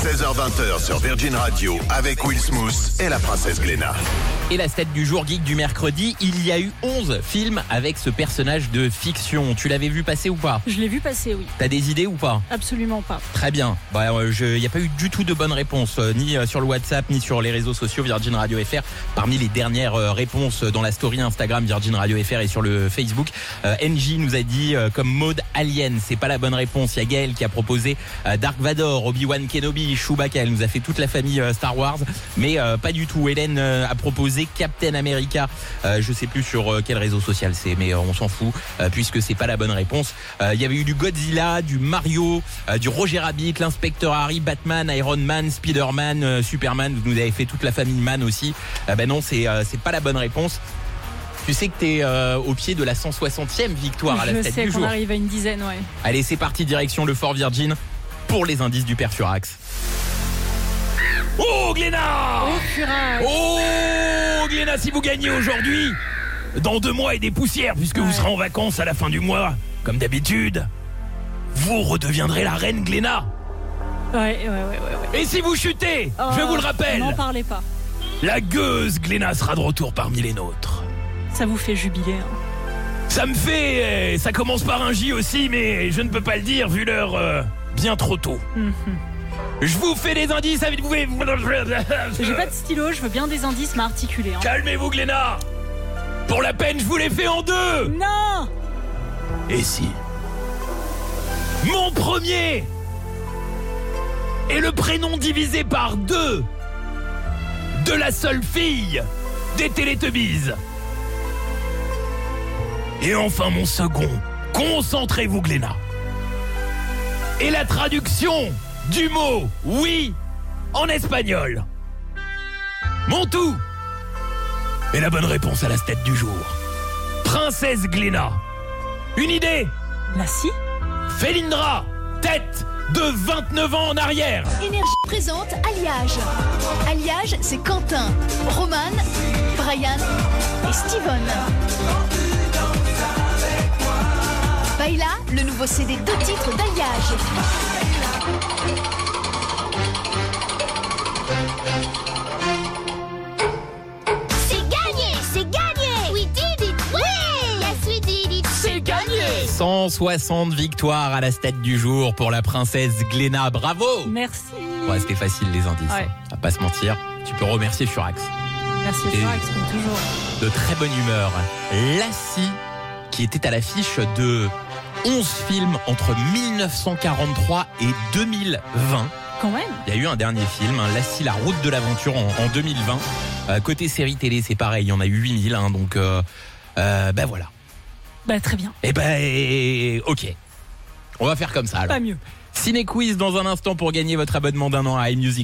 16h20 sur Virgin Radio avec Will Smooth et la princesse Glénat. Et la stat du jour geek du mercredi, il y a eu 11 films avec ce personnage de fiction. Tu l'avais vu passer ou pas ? Je l'ai vu passer, oui. T'as des idées ou pas ? Absolument pas. Très bien. Il n'y a pas eu du tout de bonnes réponses, ni sur le WhatsApp, ni sur les réseaux sociaux Virgin Radio FR. Parmi les dernières réponses dans la story Instagram Virgin Radio FR et sur le Facebook, NJ nous a dit comme mode Alien. C'est pas la bonne réponse. Il y a Gaël qui a proposé Dark Vador, Obi-Wan Kenobi, Chewbacca. Elle nous a fait toute la famille Star Wars, mais pas du tout. Hélène a proposé Captain America. Je sais plus sur quel réseau social c'est, mais on s'en fout puisque c'est pas la bonne réponse. Il y avait eu du Godzilla, du Mario, du Roger Rabbit, l'inspecteur Harry, Batman, Iron Man, Spider-Man, Superman. Vous nous avez fait toute la famille Man aussi. Non, c'est pas la bonne réponse. Tu sais que t'es au pied de la 160e victoire à la tête du jour. Je sais qu'on arrive à une dizaine, ouais. Allez, c'est parti, direction le Fort Virgin pour les indices du Père Furax. Oh Glénat! Oh Furax! Oh Glénat, si vous gagnez aujourd'hui, dans 2 mois et des poussières, puisque vous serez en vacances à la fin du mois, comme d'habitude, vous redeviendrez la reine Glénat. Ouais. Et si vous chutez, je vous le rappelle, n'en parlez pas. la gueuse Glénat sera de retour parmi les nôtres. Ça vous fait jubiler, hein. Ça me fait... ça commence par un J aussi, mais je ne peux pas le dire vu l'heure bien trop tôt. Je vous fais des indices, vous pouvez... J'ai pas de stylo, je veux bien des indices, mais articulés, hein. Calmez-vous Glénat. Pour la peine, je vous les fais en 2. Non! Et si mon premier est le prénom divisé par 2 de la seule fille des Télétubbies. Et enfin mon second, concentrez-vous Glénat, et la traduction du mot oui en espagnol. Mon tout est la bonne réponse à la stat du jour. Princesse Glénat. Une idée? La scie? Félindra, tête de 29 ans en arrière. Énergie présente Alliage. Alliage, c'est Quentin, Roman, Brian et Steven. Baila, le nouveau CD 2 titres d'Alliage. C'est gagné! C'est gagné! We did it! Oui! Yes, we did it! C'est gagné! 160 victoires à la stat du jour pour la princesse Glénat. Bravo! Merci. Ouais, c'était facile les indices. Ouais. À pas se mentir. Tu peux remercier Furax. Merci Et- Furax, comme toujours. De très bonne humeur. Lassie, qui était à l'affiche de 11 films entre 1943 et 2020. Quand même. Il y a eu un dernier film, Lassie, la route de l'aventure en 2020. Côté série télé, c'est pareil, il y en a eu 8000, donc voilà. Bah très bien. Ok. On va faire comme ça alors. Pas mieux. Ciné Quiz dans un instant pour gagner votre abonnement d'1 an à iMusic.